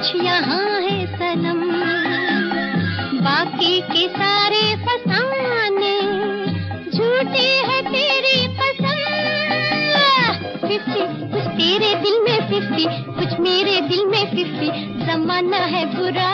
कुछ यहाँ है सनम, बाकी के सारे फसाने झूठे हैं तेरी कसम। 50 कुछ तेरे दिल में 50, कुछ मेरे दिल में 50, जमाना है बुरा।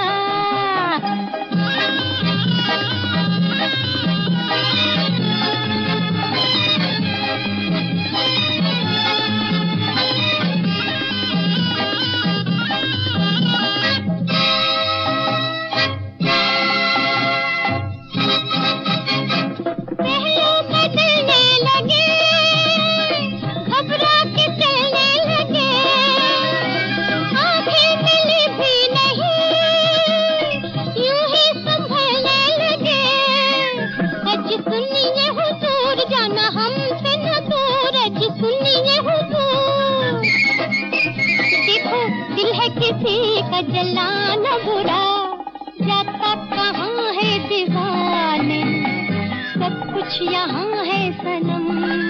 किसी का जलाना बुरा, जाता कहाँ है दीवाने, सब कुछ यहाँ है सनम,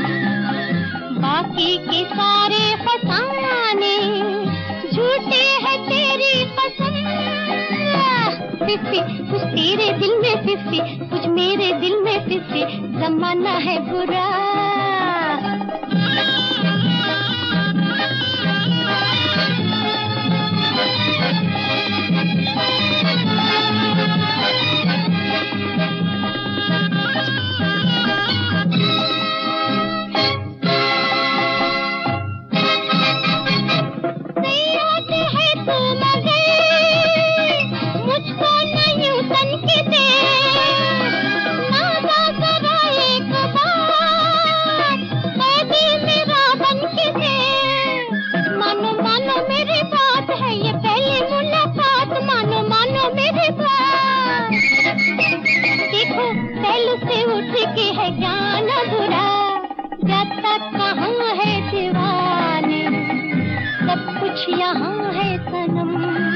बाकी के सारे फसाने झूठे हैं तेरी कसम। 50 कुछ तेरे दिल में 50, कुछ मेरे दिल में 50, जमाना है बुरा। से उठ के है जाना बुरा, जाता कहाँ है दीवाने, सब कुछ यहाँ है सनम,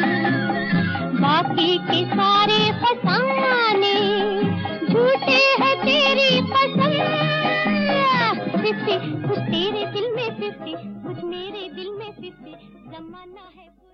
बाकी के सारे फसाने झूठे हैं तेरी कसम। 50 कुछ तेरे दिल में 50, कुछ मेरे दिल में 50, जमाना है।